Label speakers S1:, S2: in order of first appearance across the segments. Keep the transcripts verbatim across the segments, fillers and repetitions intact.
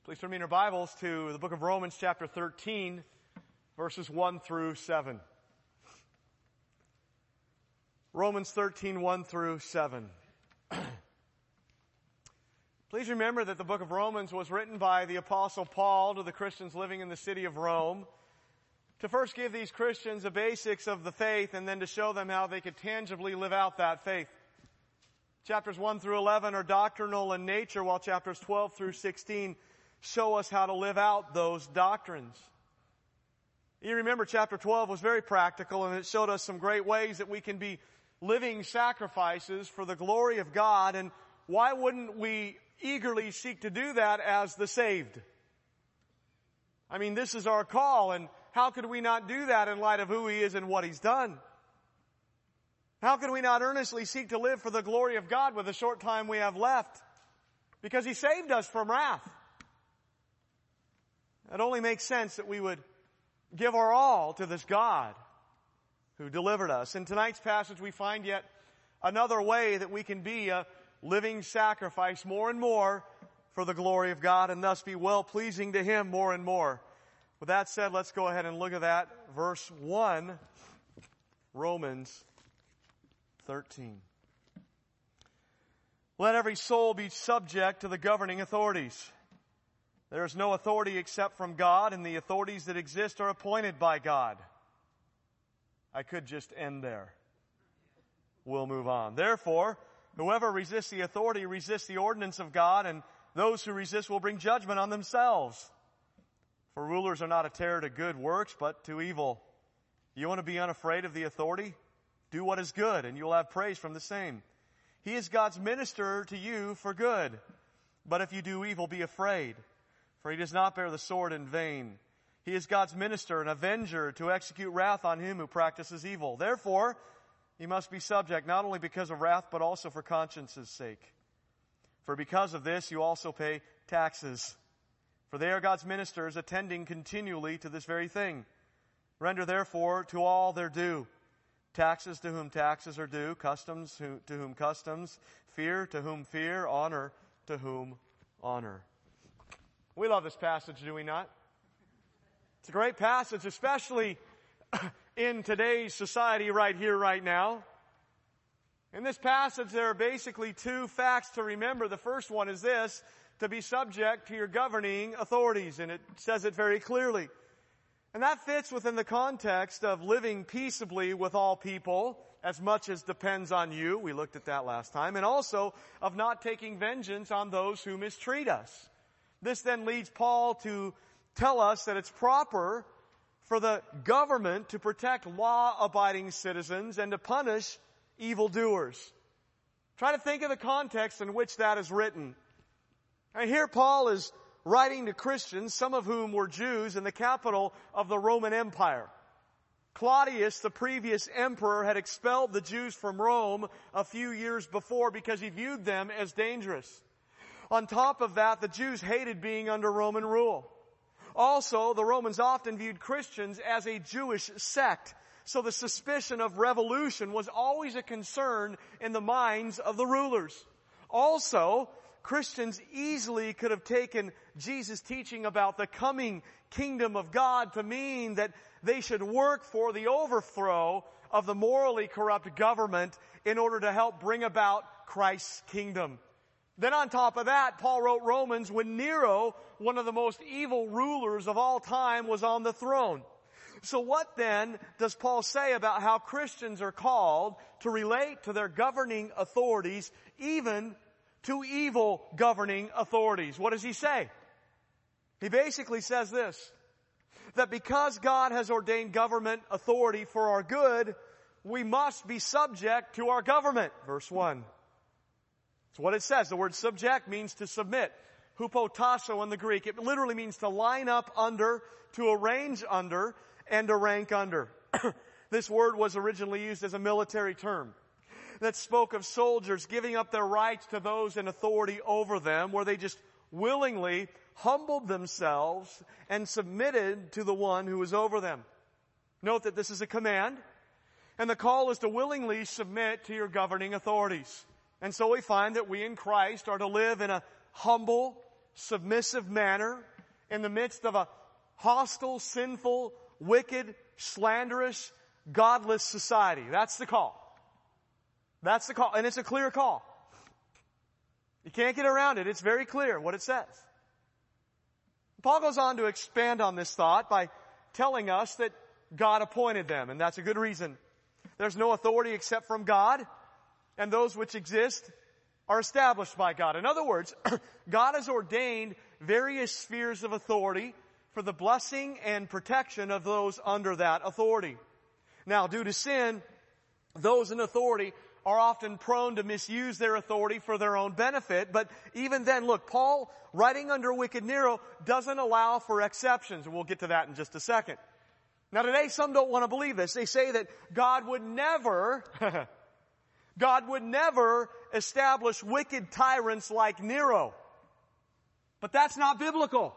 S1: Please turn me in your Bibles to the book of Romans chapter thirteen, verses one through seven. Romans thirteen, one through seven. Please remember that the book of Romans was written by the Apostle Paul to the Christians living in the city of Rome, to first give these Christians the basics of the faith and then to show them how they could tangibly live out that faith. Chapters one through eleven are doctrinal in nature, while chapters twelve through sixteen show us how to live out those doctrines. You remember chapter twelve was very practical, and it showed us some great ways that we can be living sacrifices for the glory of God. And why wouldn't we eagerly seek to do that as the saved? I mean, this is our call, and how could we not do that in light of who He is and what He's done? How could we not earnestly seek to live for the glory of God with the short time we have left? Because He saved us from wrath. It only makes sense that we would give our all to this God who delivered us. In tonight's passage, we find yet another way that we can be a living sacrifice more and more for the glory of God and thus be well-pleasing to Him more and more. With that said, let's go ahead and look at that. Verse one, Romans thirteen. Let every soul be subject to the governing authorities. There is no authority except from God, and the authorities that exist are appointed by God. I could just end there. We'll move on. Therefore, whoever resists the authority resists the ordinance of God, and those who resist will bring judgment on themselves. For rulers are not a terror to good works, but to evil. You want to be unafraid of the authority? Do what is good, and you will have praise from the same. He is God's minister to you for good. But if you do evil, be afraid. For He does not bear the sword in vain. He is God's minister, an avenger, to execute wrath on him who practices evil. Therefore, he must be subject, not only because of wrath, but also for conscience's sake. For because of this, you also pay taxes. For they are God's ministers, attending continually to this very thing. Render therefore to all their due. Taxes to whom taxes are due, customs to whom customs, fear to whom fear, honor to whom honor. We love this passage, do we not? It's a great passage, especially in today's society right here, right now. In this passage, there are basically two facts to remember. The first one is this: to be subject to your governing authorities, and it says it very clearly. And that fits within the context of living peaceably with all people, as much as depends on you. We looked at that last time. And also of not taking vengeance on those who mistreat us. This then leads Paul to tell us that it's proper for the government to protect law-abiding citizens and to punish evildoers. Try to think of the context in which that is written. And here Paul is writing to Christians, some of whom were Jews, in the capital of the Roman Empire. Claudius, the previous emperor, had expelled the Jews from Rome a few years before because he viewed them as dangerous. On top of that, the Jews hated being under Roman rule. Also, the Romans often viewed Christians as a Jewish sect, so the suspicion of revolution was always a concern in the minds of the rulers. Also, Christians easily could have taken Jesus' teaching about the coming kingdom of God to mean that they should work for the overthrow of the morally corrupt government in order to help bring about Christ's kingdom. Then on top of that, Paul wrote Romans when Nero, one of the most evil rulers of all time, was on the throne. So what then does Paul say about how Christians are called to relate to their governing authorities, even to evil governing authorities? What does he say? He basically says this: that because God has ordained government authority for our good, we must be subject to our government. Verse one. It's what it says. The word subject means to submit. Hupotasso in the Greek. It literally means to line up under, to arrange under, and to rank under. This word was originally used as a military term that spoke of soldiers giving up their rights to those in authority over them, where they just willingly humbled themselves and submitted to the one who was over them. Note that this is a command, and the call is to willingly submit to your governing authorities. And so we find that we in Christ are to live in a humble, submissive manner in the midst of a hostile, sinful, wicked, slanderous, godless society. That's the call. That's the call. And it's a clear call. You can't get around it. It's very clear what it says. Paul goes on to expand on this thought by telling us that God appointed them, and that's a good reason. There's no authority except from God, and those which exist are established by God. In other words, God has ordained various spheres of authority for the blessing and protection of those under that authority. Now, due to sin, those in authority are often prone to misuse their authority for their own benefit. But even then, look, Paul, writing under wicked Nero, doesn't allow for exceptions. And we'll get to that in just a second. Now today, some don't want to believe this. They say that God would never, God would never establish wicked tyrants like Nero. But that's not biblical.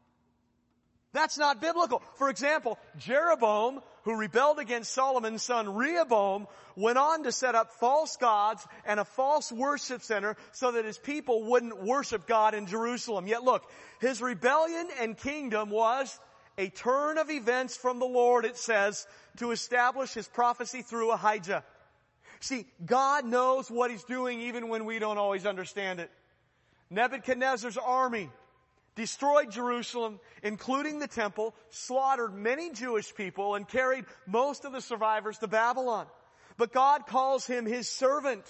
S1: That's not biblical. For example, Jeroboam, who rebelled against Solomon's son Rehoboam, went on to set up false gods and a false worship center so that his people wouldn't worship God in Jerusalem. Yet look, his rebellion and kingdom was a turn of events from the Lord, it says, to establish his prophecy through Ahijah. See, God knows what he's doing even when we don't always understand it. Nebuchadnezzar's army destroyed Jerusalem, including the temple, slaughtered many Jewish people, and carried most of the survivors to Babylon. But God calls him his servant.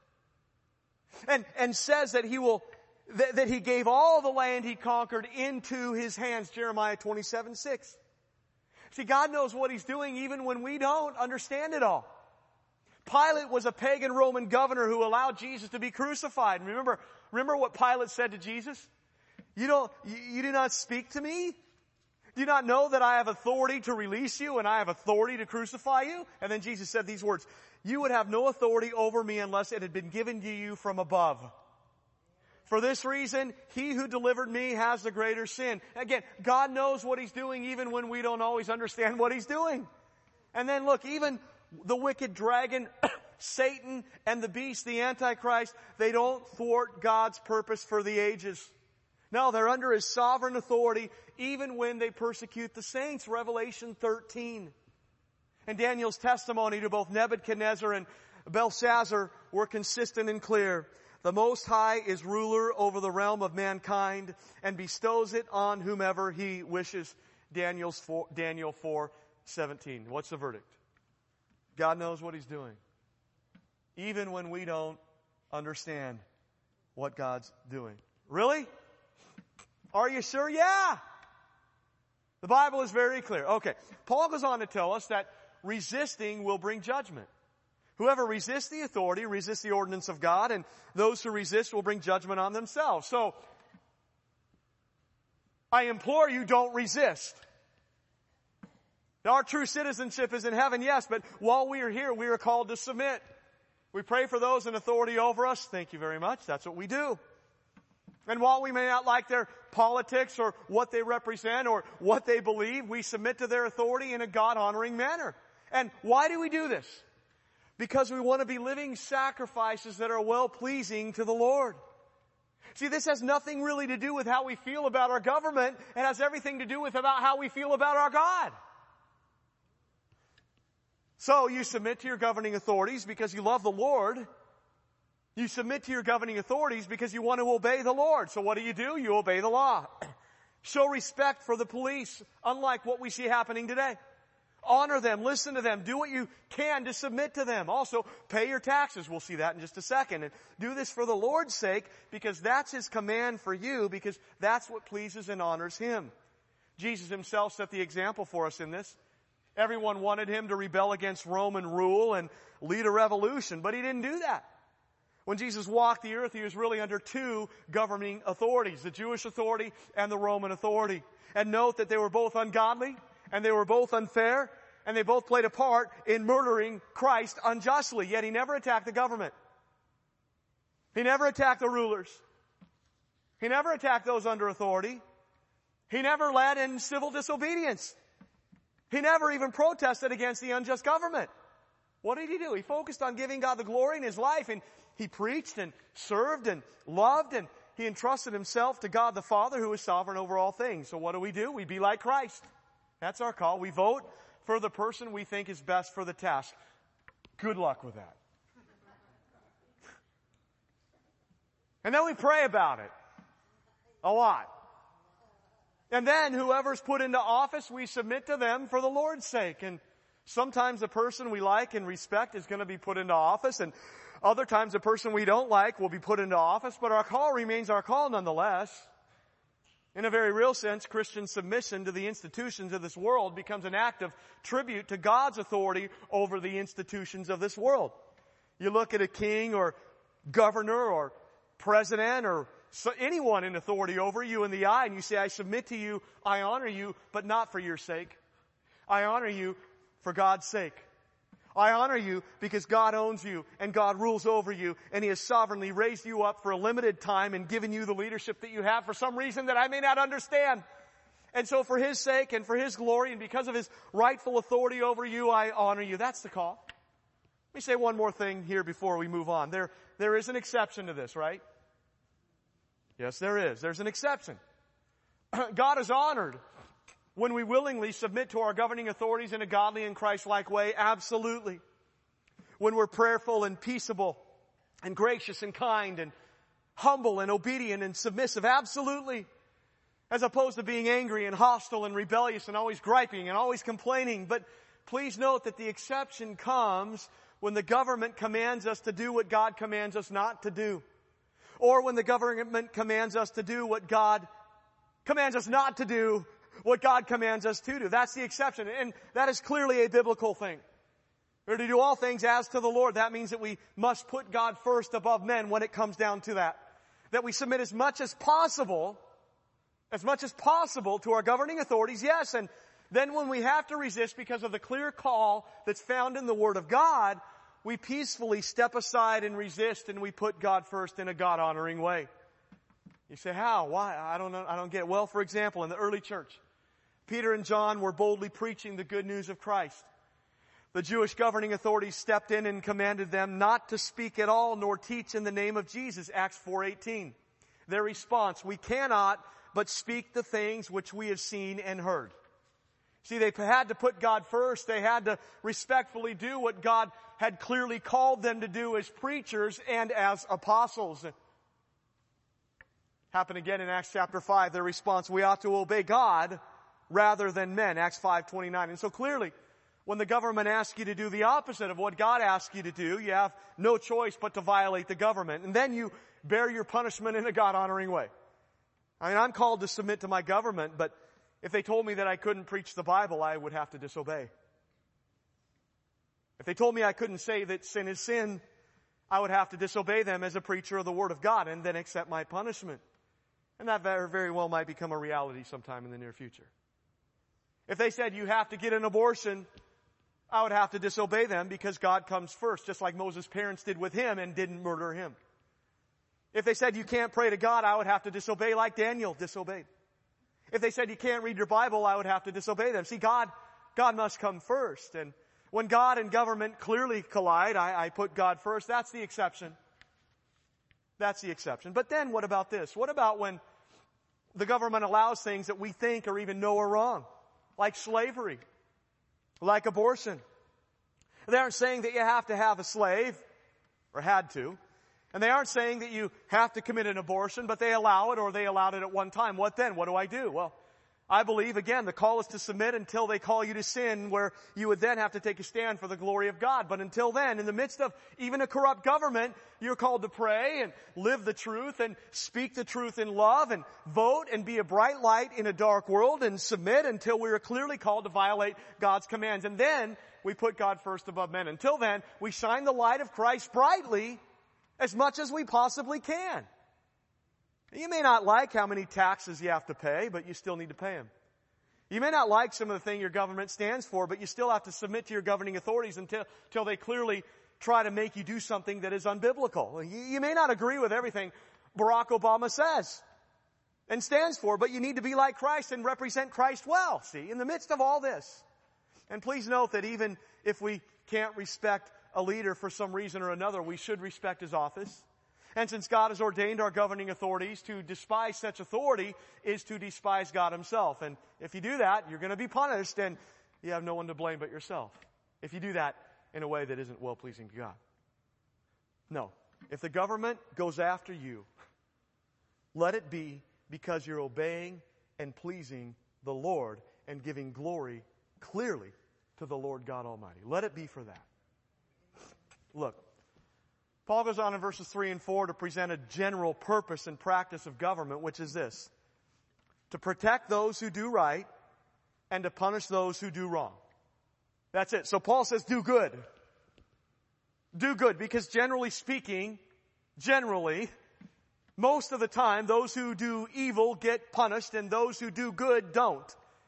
S1: And, and says that he will, that, that he gave all the land he conquered into his hands. Jeremiah twenty-seven six. See, God knows what he's doing even when we don't understand it all. Pilate was a pagan Roman governor who allowed Jesus to be crucified. And remember, remember what Pilate said to Jesus? You don't, you, you do not speak to me? Do you not know that I have authority to release you and I have authority to crucify you? And then Jesus said these words, you would have no authority over me unless it had been given to you from above. For this reason, he who delivered me has the greater sin. Again, God knows what he's doing even when we don't always understand what he's doing. And then look, even the wicked dragon, Satan, and the beast, the Antichrist, they don't thwart God's purpose for the ages. No, they're under his sovereign authority even when they persecute the saints. Revelation thirteen. And Daniel's testimony to both Nebuchadnezzar and Belshazzar were consistent and clear. The Most High is ruler over the realm of mankind and bestows it on whomever he wishes. Daniel's four, Daniel four seventeen. What's the verdict? God knows what he's doing, even when we don't understand what God's doing. Really? Are you sure? Yeah. The Bible is very clear. Okay. Paul goes on to tell us that resisting will bring judgment. Whoever resists the authority resists the ordinance of God, and those who resist will bring judgment on themselves. So, I implore you, don't resist. Our true citizenship is in heaven, yes, but while we are here, we are called to submit. We pray for those in authority over us. Thank you very much. That's what we do. And while we may not like their politics or what they represent or what they believe, we submit to their authority in a God-honoring manner. And why do we do this? Because we want to be living sacrifices that are well-pleasing to the Lord. See, this has nothing really to do with how we feel about our government. It has everything to do with about how we feel about our God. So you submit to your governing authorities because you love the Lord. You submit to your governing authorities because you want to obey the Lord. So what do you do? You obey the law. Show respect for the police, unlike what we see happening today. Honor them, listen to them, do what you can to submit to them. Also, pay your taxes. We'll see that in just a second. And do this for the Lord's sake because that's his command for you, because that's what pleases and honors him. Jesus himself set the example for us in this. Everyone wanted him to rebel against Roman rule and lead a revolution, but he didn't do that. When Jesus walked the earth, he was really under two governing authorities, the Jewish authority and the Roman authority. And note that they were both ungodly, and they were both unfair, and they both played a part in murdering Christ unjustly, yet he never attacked the government. He never attacked the rulers. He never attacked those under authority. He never led in civil disobedience. He never even protested against the unjust government. What did he do? He focused on giving God the glory in his life, and he preached and served and loved and he entrusted himself to God the Father, who is sovereign over all things. So what do we do? We be like Christ. That's our call. We vote for the person we think is best for the task. Good luck with that. And then we pray about it. A lot. And then whoever's put into office, we submit to them for the Lord's sake. And sometimes the person we like and respect is going to be put into office, and other times the person we don't like will be put into office, but our call remains our call nonetheless. In a very real sense, Christian submission to the institutions of this world becomes an act of tribute to God's authority over the institutions of this world. You look at a king or governor or president or so anyone in authority over you in the eye, and you say, I submit to you, I honor you, but not for your sake. I honor you for God's sake. I honor you because God owns you and God rules over you, and He has sovereignly raised you up for a limited time and given you the leadership that you have for some reason that I may not understand. And so for His sake and for His glory and because of His rightful authority over you, I honor you. That's the call. Let me say one more thing here before we move on. There, there is an exception to this, right? Yes, there is. There's an exception. God is honored when we willingly submit to our governing authorities in a godly and Christ-like way. Absolutely. When we're prayerful and peaceable and gracious and kind and humble and obedient and submissive. Absolutely. As opposed to being angry and hostile and rebellious and always griping and always complaining. But please note that the exception comes when the government commands us to do what God commands us not to do. Or when the government commands us to do what God commands us not to do, what God commands us to do. That's the exception. And that is clearly a biblical thing. We're to do all things as to the Lord. That means that we must put God first above men when it comes down to that. That we submit as much as possible, as much as possible to our governing authorities, yes. And then when we have to resist because of the clear call that's found in the Word of God, we peacefully step aside and resist, and we put God first in a God-honoring way. You say, how? Why? I don't know. I don't get it. Well, for example, in the early church, Peter and John were boldly preaching the good news of Christ. The Jewish governing authorities stepped in and commanded them not to speak at all nor teach in the name of Jesus, Acts four eighteen. Their response, we cannot but speak the things which we have seen and heard. See, they had to put God first. They had to respectfully do what God had clearly called them to do as preachers and as apostles. Happened again in Acts chapter five, their response, we ought to obey God rather than men, Acts five twenty-nine. And so clearly, when the government asks you to do the opposite of what God asks you to do, you have no choice but to violate the government. And then you bear your punishment in a God-honoring way. I mean, I'm called to submit to my government, but if they told me that I couldn't preach the Bible, I would have to disobey. If they told me I couldn't say that sin is sin, I would have to disobey them as a preacher of the Word of God and then accept my punishment. And that very, very well might become a reality sometime in the near future. If they said you have to get an abortion, I would have to disobey them because God comes first, just like Moses' parents did with him and didn't murder him. If they said you can't pray to God, I would have to disobey like Daniel disobeyed. If they said you can't read your Bible, I would have to disobey them. See, God, God must come first. And when God and government clearly collide, I, I put God first. That's the exception. That's the exception. But then what about this? What about when the government allows things that we think or even know are wrong? Like slavery. Like abortion. They aren't saying that you have to have a slave, or had to. And they aren't saying that you have to commit an abortion, but they allow it, or they allowed it at one time. What then? What do I do? Well, I believe, again, the call is to submit until they call you to sin, where you would then have to take a stand for the glory of God. But until then, in the midst of even a corrupt government, you're called to pray and live the truth and speak the truth in love and vote and be a bright light in a dark world and submit until we are clearly called to violate God's commands. And then we put God first above men. Until then, we shine the light of Christ brightly as much as we possibly can. You may not like how many taxes you have to pay, but you still need to pay them. You may not like some of the things your government stands for, but you still have to submit to your governing authorities until, until they clearly try to make you do something that is unbiblical. You, you may not agree with everything Barack Obama says and stands for, but you need to be like Christ and represent Christ well, see, in the midst of all this. And please note that even if we can't respect a leader for some reason or another, we should respect his office. And since God has ordained our governing authorities, to despise such authority is to despise God himself. And if you do that, you're going to be punished, and you have no one to blame but yourself if you do that in a way that isn't well-pleasing to God. No. If the government goes after you, let it be because you're obeying and pleasing the Lord and giving glory clearly to the Lord God Almighty. Let it be for that. Look, Paul goes on in verses three and four to present a general purpose and practice of government, which is this: to protect those who do right and to punish those who do wrong. That's it. So Paul says do good. Do good, because generally speaking, generally, most of the time, those who do evil get punished and those who do good don't.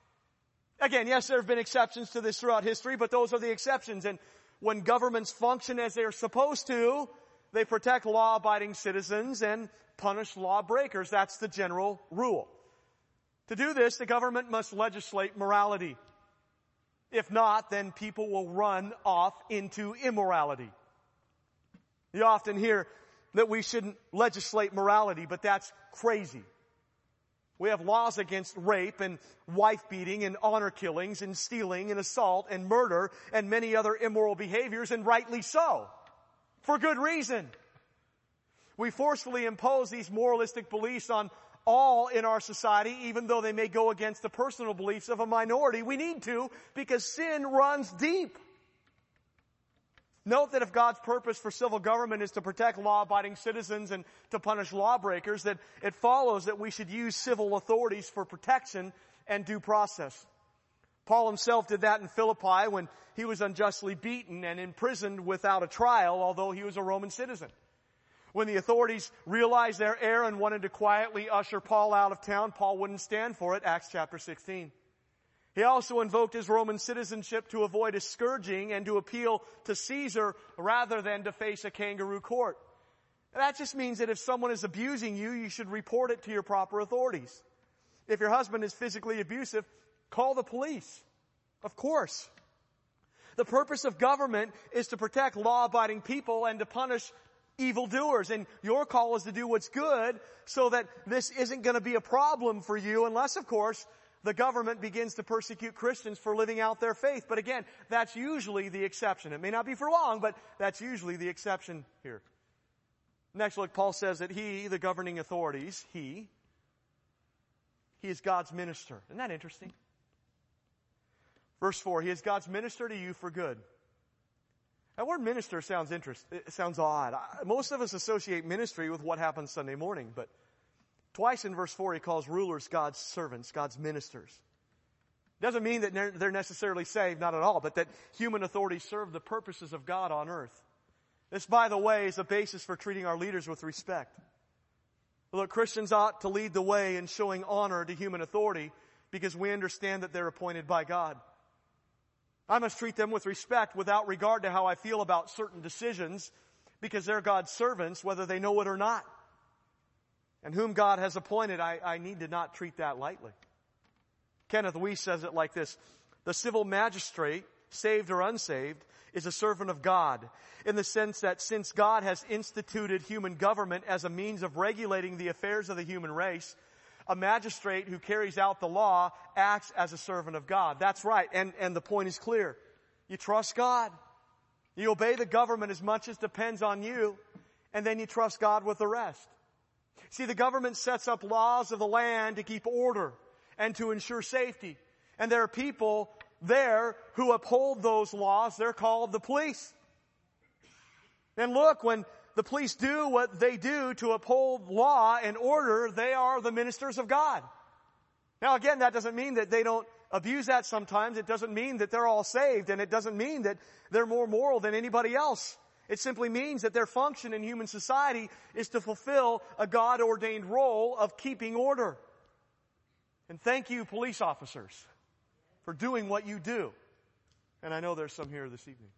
S1: Again, yes, there have been exceptions to this throughout history, but those are the exceptions. And when governments function as they're supposed to, they protect law-abiding citizens and punish lawbreakers. That's the general rule. To do this, the government must legislate morality. If not, then people will run off into immorality. You often hear that we shouldn't legislate morality, but that's crazy. We have laws against rape and wife beating and honor killings and stealing and assault and murder and many other immoral behaviors, and rightly so. For good reason. We forcefully impose these moralistic beliefs on all in our society, even though they may go against the personal beliefs of a minority. We need to, because sin runs deep. Note that if God's purpose for civil government is to protect law-abiding citizens and to punish lawbreakers, that it follows that we should use civil authorities for protection and due process. Paul himself did that in Philippi when he was unjustly beaten and imprisoned without a trial, although he was a Roman citizen. When the authorities realized their error and wanted to quietly usher Paul out of town, Paul wouldn't stand for it, Acts chapter sixteen. He also invoked his Roman citizenship to avoid a scourging and to appeal to Caesar rather than to face a kangaroo court. And that just means that if someone is abusing you, you should report it to your proper authorities. If your husband is physically abusive, call the police. Of course. The purpose of government is to protect law-abiding people and to punish evildoers. And your call is to do what's good so that this isn't going to be a problem for you, unless, of course, the government begins to persecute Christians for living out their faith. But again, that's usually the exception. It may not be for long, but that's usually the exception here. Next, look, Paul says that he, the governing authorities, he, he is God's minister. Isn't that interesting? Verse four, he is God's minister to you for good. That word minister sounds interest, it sounds odd. Most of us associate ministry with what happens Sunday morning, but twice in verse four, he calls rulers God's servants, God's ministers. Doesn't mean that they're necessarily saved, not at all, but that human authorities serve the purposes of God on earth. This, by the way, is a basis for treating our leaders with respect. Look, Christians ought to lead the way in showing honor to human authority because we understand that they're appointed by God. I must treat them with respect without regard to how I feel about certain decisions because they're God's servants, whether they know it or not. And whom God has appointed, I, I need to not treat that lightly. Kenneth Weiss says it like this: the civil magistrate, saved or unsaved, is a servant of God, in the sense that since God has instituted human government as a means of regulating the affairs of the human race, a magistrate who carries out the law acts as a servant of God. That's right, and, and the point is clear. You trust God. You obey the government as much as depends on you, and then you trust God with the rest. See, the government sets up laws of the land to keep order and to ensure safety. And there are people there who uphold those laws. They're called the police. And look, when the police do what they do to uphold law and order, they are the ministers of God. Now again, that doesn't mean that they don't abuse that sometimes. It doesn't mean that they're all saved, and it doesn't mean that they're more moral than anybody else. It simply means that their function in human society is to fulfill a God-ordained role of keeping order. And thank you, police officers, for doing what you do. And I know there's some here this evening.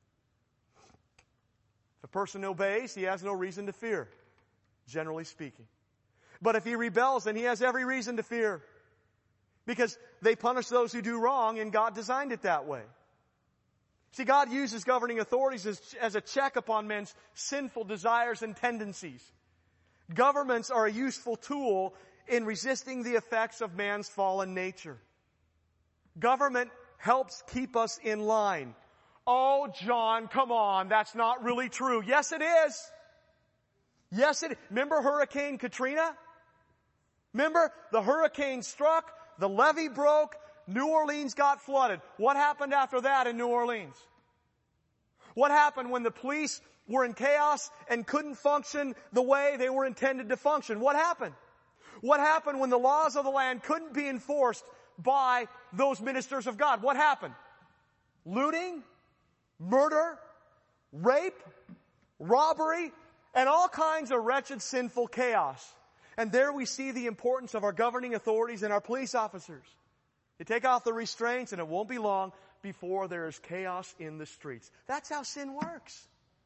S1: If a person obeys, he has no reason to fear, generally speaking. But if he rebels, then he has every reason to fear, because they punish those who do wrong, and God designed it that way. See, God uses governing authorities as, as a check upon men's sinful desires and tendencies. Governments are a useful tool in resisting the effects of man's fallen nature. Government helps keep us in line. Oh, John, come on, that's not really true. Yes, it is. Yes, it is. Remember Hurricane Katrina? Remember, the hurricane struck, the levee broke, New Orleans got flooded. What happened after that in New Orleans? What happened when the police were in chaos and couldn't function the way they were intended to function? What happened? What happened when the laws of the land couldn't be enforced by those ministers of God? What happened? Looting, murder, rape, robbery, and all kinds of wretched, sinful chaos. And there we see the importance of our governing authorities and our police officers. You take off the restraints and it won't be long before there is chaos in the streets. That's how sin works.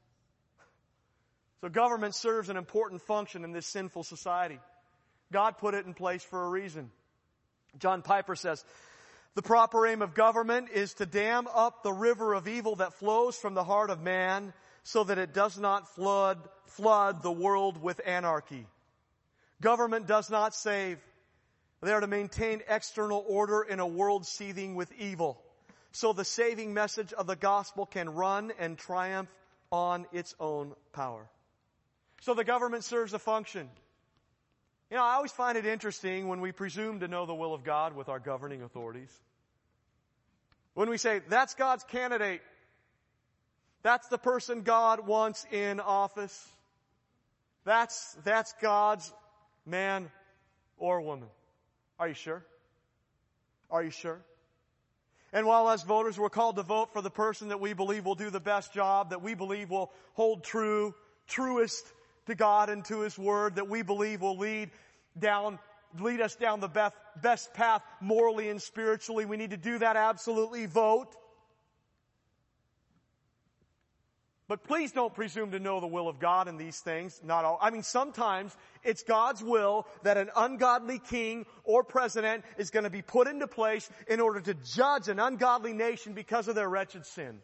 S1: So government serves an important function in this sinful society. God put it in place for a reason. John Piper says, the proper aim of government is to dam up the river of evil that flows from the heart of man so that it does not flood, flood the world with anarchy. Government does not save. They are to maintain external order in a world seething with evil, so the saving message of the gospel can run and triumph on its own power. So the government serves a function. You know, I always find it interesting when we presume to know the will of God with our governing authorities. When we say, that's God's candidate. That's the person God wants in office. That's, that's God's man or woman. Are you sure? Are you sure? And while as voters we're called to vote for the person that we believe will do the best job, that we believe will hold true, truest to God and to His Word, that we believe will lead down, lead us down the best, best path morally and spiritually, we need to do that, absolutely vote. But please don't presume to know the will of God in these things. Not all. I mean, sometimes it's God's will that an ungodly king or president is going to be put into place in order to judge an ungodly nation because of their wretched sin.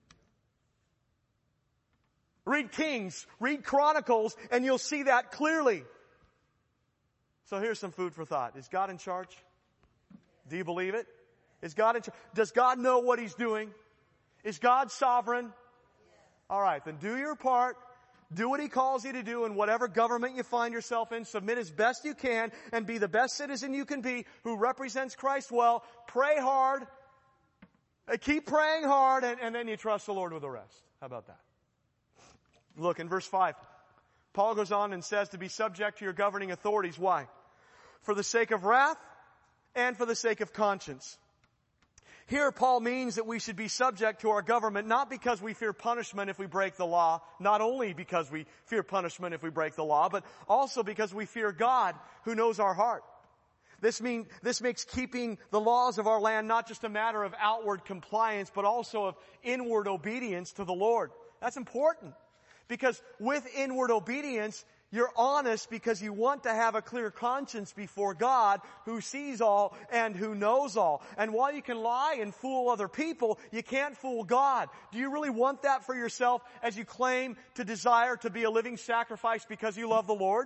S1: Read Kings, read Chronicles, and you'll see that clearly. So here's some food for thought. Is God in charge? Do you believe it? Is God in charge? Does God know what He's doing? Is God sovereign? All right, then do your part. Do what He calls you to do in whatever government you find yourself in. Submit as best you can and be the best citizen you can be who represents Christ well. Pray hard. Keep praying hard, and, and then you trust the Lord with the rest. How about that? Look in verse five. Paul goes on and says to be subject to your governing authorities. Why? For the sake of wrath and for the sake of conscience. Here, Paul means that we should be subject to our government, not because we fear punishment if we break the law, not only because we fear punishment if we break the law, but also because we fear God who knows our heart. This mean, this makes keeping the laws of our land not just a matter of outward compliance, but also of inward obedience to the Lord. That's important, because with inward obedience, you're honest because you want to have a clear conscience before God who sees all and who knows all. And while you can lie and fool other people, you can't fool God. Do you really want that for yourself as you claim to desire to be a living sacrifice because you love the Lord?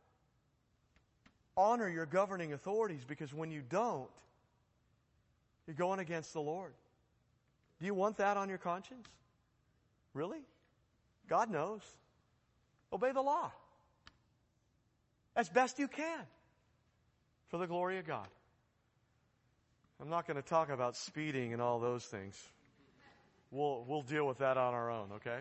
S1: Honor your governing authorities, because when you don't, you're going against the Lord. Do you want that on your conscience? Really? God knows. Obey the law as best you can for the glory of God. I'm not going to talk about speeding and all those things. We'll, we'll deal with that on our own, okay?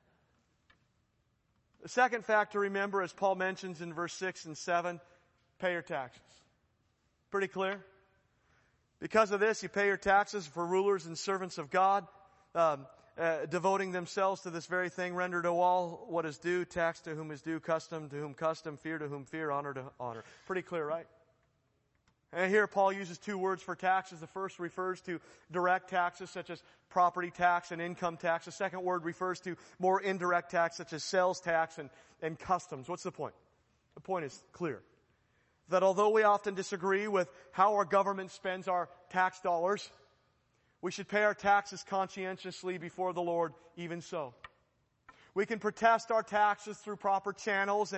S1: The second fact to remember, as Paul mentions in verse six and seven, pay your taxes. Pretty clear? Because of this, you pay your taxes for rulers and servants of God, um, Uh, devoting themselves to this very thing, render to all what is due, tax to whom is due, custom to whom custom, fear to whom fear, honor to honor. Pretty clear, right? And here Paul uses two words for taxes. The first refers to direct taxes such as property tax and income tax. The second word refers to more indirect tax such as sales tax and, and customs. What's the point? The point is clear. That although we often disagree with how our government spends our tax dollars, we should pay our taxes conscientiously before the Lord, even so. We can protest our taxes through proper channels, and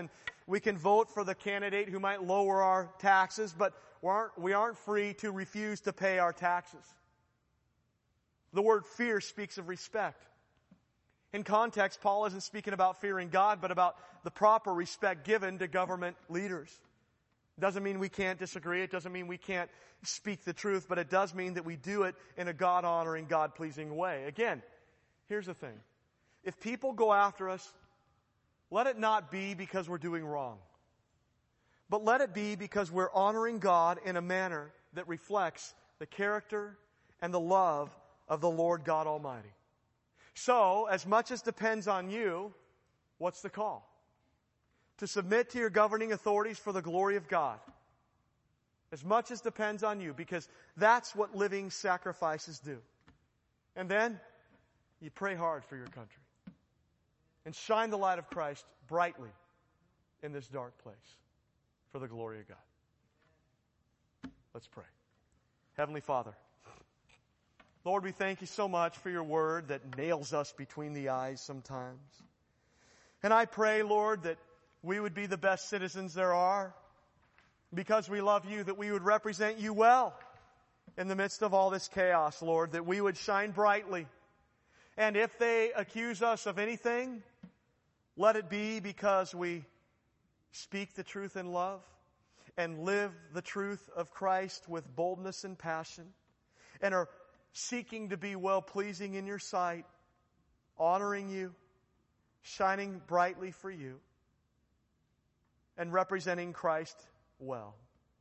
S1: we can vote for the candidate who might lower our taxes, but we aren't, we aren't free to refuse to pay our taxes. The word fear speaks of respect. In context, Paul isn't speaking about fearing God, but about the proper respect given to government leaders. It doesn't mean we can't disagree. It doesn't mean we can't speak the truth, but it does mean that we do it in a God-honoring, God-pleasing way. Again, here's the thing. If people go after us, let it not be because we're doing wrong, but let it be because we're honoring God in a manner that reflects the character and the love of the Lord God Almighty. So, as much as depends on you, what's the call? To submit to your governing authorities for the glory of God. As much as depends on you, because that's what living sacrifices do. And then, you pray hard for your country. And shine the light of Christ brightly in this dark place for the glory of God. Let's pray. Heavenly Father, Lord, we thank you so much for your word that nails us between the eyes sometimes. And I pray, Lord, that we would be the best citizens there are because we love you, that we would represent you well in the midst of all this chaos, Lord, that we would shine brightly. And if they accuse us of anything, let it be because we speak the truth in love and live the truth of Christ with boldness and passion and are seeking to be well-pleasing in your sight, honoring you, shining brightly for you, and representing Christ well.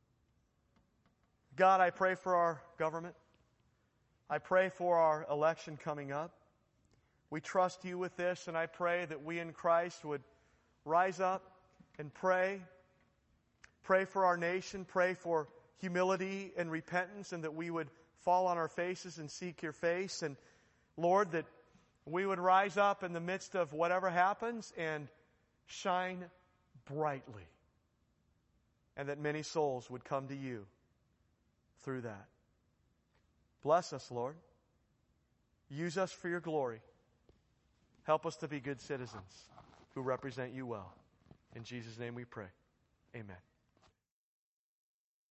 S1: God, I pray for our government. I pray for our election coming up. We trust you with this, and I pray that we in Christ would rise up and pray. Pray for our nation. Pray for humility and repentance, and that we would fall on our faces and seek your face. And Lord, that we would rise up in the midst of whatever happens and shine brightly. And that many souls would come to you through that. Bless us, Lord. Use us for your glory. Help us to be good citizens who represent you well. In Jesus' name we pray. Amen.